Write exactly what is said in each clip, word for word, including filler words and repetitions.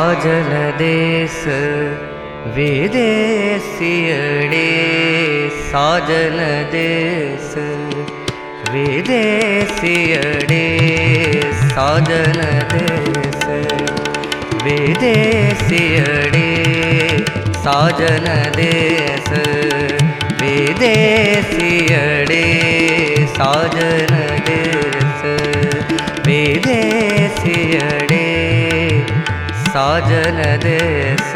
साजन देश विदेशियड़े साजन देश विदेशियड़े साजन देश विदेशियड़े साजन देश विदेशियड़े साजन देश विदेशियड़े साजन देश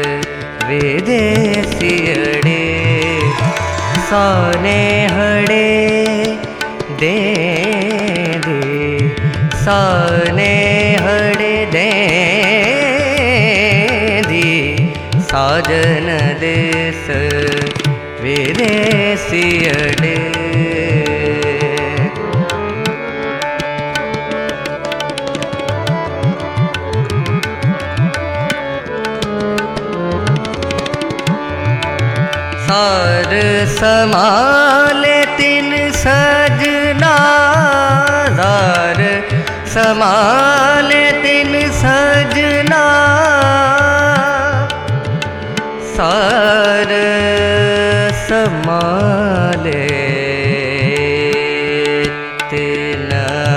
विदेशियड़े सानेहड़े दे दे सानेहड़े दे दी साजन देश विदेशियड़े सार समाले तिन सजना सार समाले तिन सजना सार समाले तिन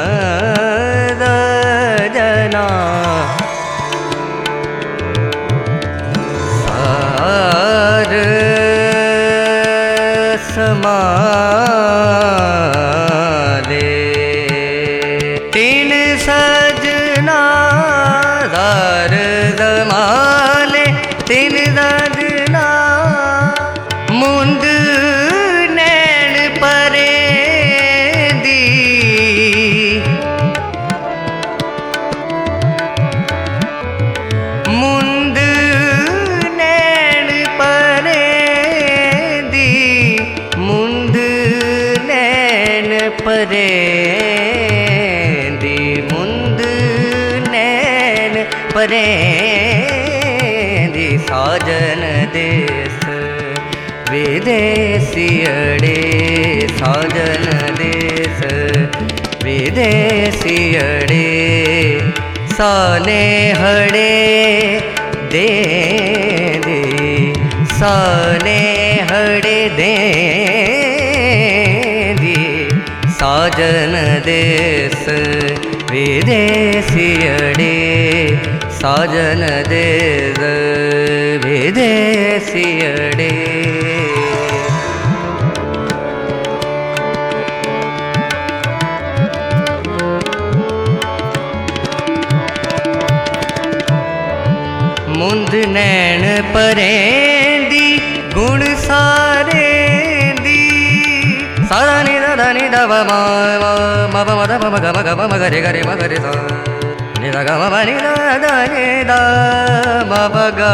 सजना सार समाले तीन सजना सार समाले तीन सजना मुंद नैन परे दी मुंद नैन परे दी मुंद नैन परे दी मुंद नैन परे दी साजन देश विदेशियड़े साजन देश विदेशियड़े सानेहड़े दे दे सानेहड़े दे दी साजन देश विदेशियड़े साजन देश विदेशियड़े मुंद नैन परे दी गुण सारे दी सारा नि दा नि दा मा मा मा मा दा मा गा मा गा मा गा रे गा रे मा गा रे सा नि दा गा मा मा नि दा दा नि दा मा मा गा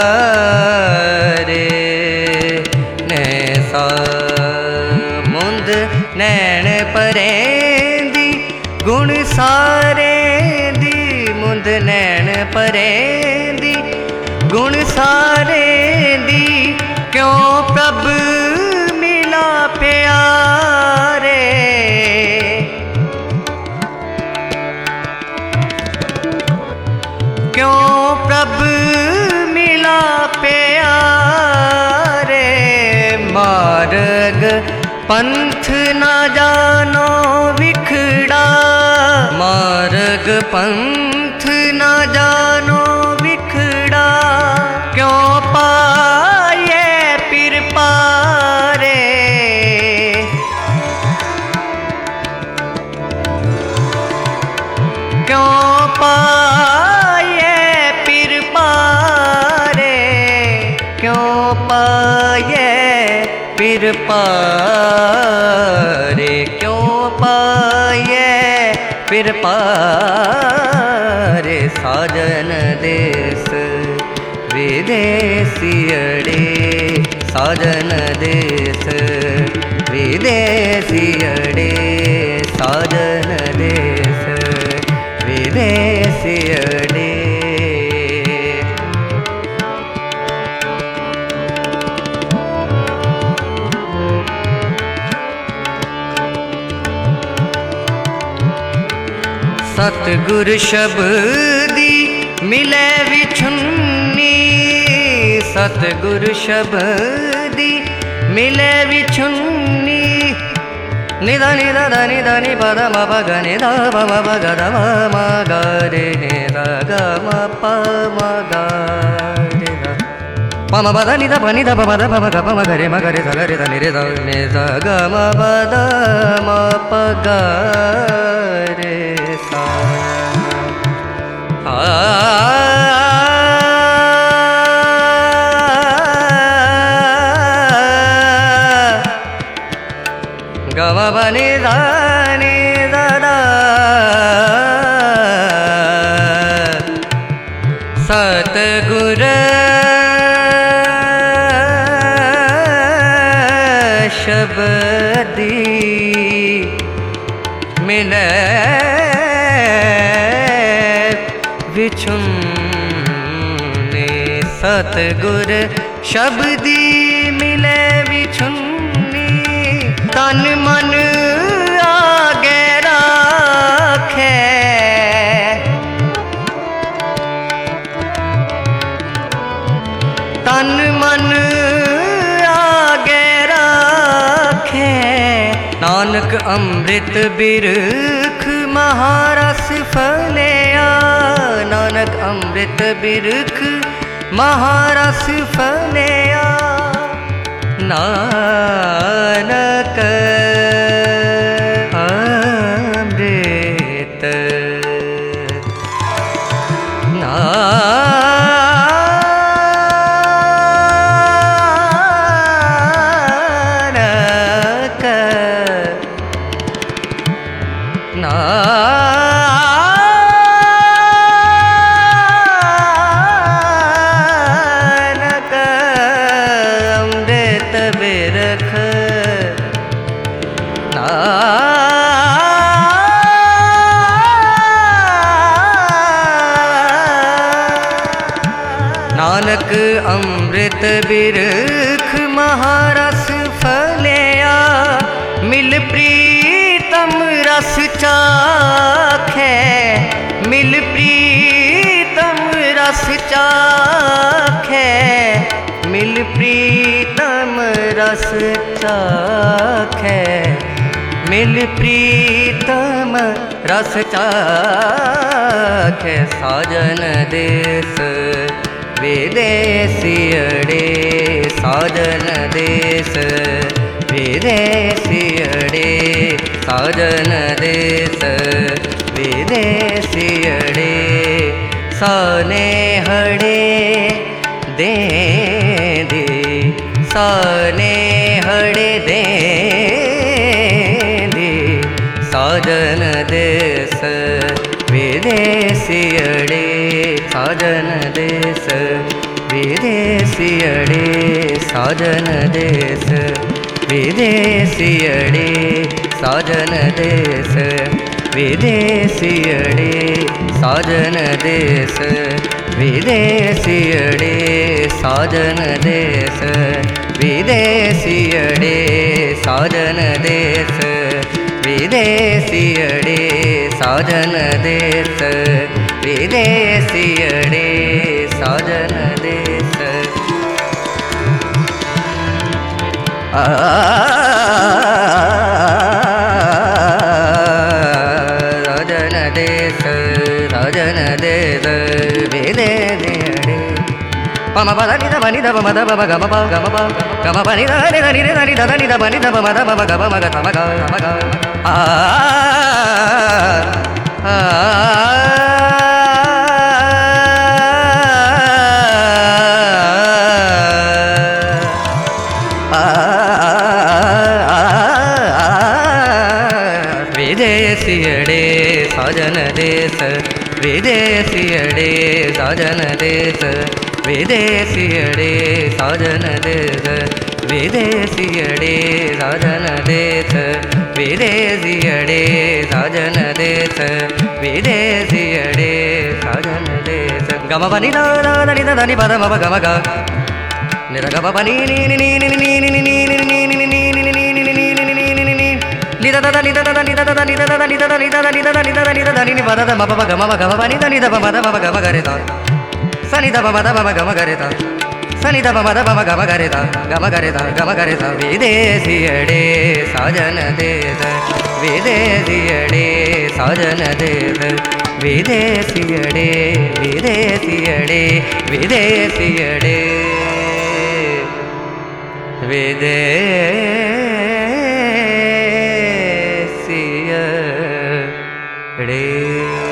रे ने सा मुंद नैन परे दी गुण सारे दी मुंद नैन परे दी गुण सारे दी क्यों प्रभ मिला प्यारे क्यों प्रभ मिला प्यारे मार्ग पंथ न जानो विखड़ा मार्ग पंथ न जानो विखड़ा क्यों पाए पिर पारे क्यों पाए पिर पारे क्यों पाए पिर पारे क्यों पाए पिर पारे साजन देश विदेशियड़े साजन देश विदेशियड़े साजन देश विदेशियड़े सतगुर शब्दी मिले विछुन सतगुर शब्दी मिले विछुन्नी निदा निदा दा निदा नि पद म प ग नि दा प म प ग द म म ग रे नि दा ग म प म ग रे दा प म प द नि दा प नि दा प म द प म ग प म ग रे म ग रे सा ग रे दा नि रे दा नि दा ग म प द म प ग रे सा आ ग म प नि दा नि दा दा सतगुर शब्दी मिले विछुन्नी सतगुर शब्दी मिले विछुन्नी तन मन आगे राखे तन मन आगे राखे नानक अमृत बिरख महारस फलिया नानक अमृत बिरख महारस फलिया नानक अमृत नानक नानक अमृत बिरख नानक अमृत बिरख महारस फलिया मिल प्रीतम रस चाखे मिल प्रीतम रस चाखे मिल प्रीतम रस चाखे मिल प्रीतम रस चाखे साजन देश विदेशियड़े साजन देश विदेशियड़े साजन देश विदेशियड़े सने हड़े दे दे सने हड़े दे दे साजन देश विदेशियड़े साजन देश विदेशियड़े साजन देश विदेशियड़े साजन देश विदेशियड़े साजन देश विदेशियड़े साजन देश विदेशियड़े साजन देश विदेशियड़े साजन देश विदेशियड़े साजन देश आ राजन देश राजन देश विदेशियड़े पम पद नि द प नि द प म द प म ग म प ग म प ग म प नि द नि द नि द नि द नि द प नि द प म द प म ग म ग थ म ग म ग आ आ विदेशियड़े साजन देश विदेशियड़े साजन देश विदेशियड़े साजन देश विदेशियड़े साजन देश विदेशियड़े साजन देश विदेशियड़े साजन देश गम प नि द नि द नि प द म प ग म ग नि द ग प प नि नि नि नि नि नि नि नि नि नि ni da da ni da da ni da da ni da da ni da da ni da da ni da da ni da da ni da da ni ba da da ma ba ga ma ba ga ma ni da ni da ba da ba ga ma ga re da sa ni da ba ba da ba ga ma ga re da ಸನಿ ದಪ ಮದ ಪಮ ಗಮ ಗರಿತ ಗಮ ಗರಿತ ಗಮ ಗರಿತ ವಿದೇಶಿಯಡೆ ಸಾಜನ ದೇದ ವಿದೇಶಿಯಡೆ ಸಾಜನ ದೇದ ವಿದೇಶಿಯಡೆ ವಿದೇಶಿಯಡೆ ವಿದೇಶಿಯಡೆ ವಿದೇಶಿಯಡೆ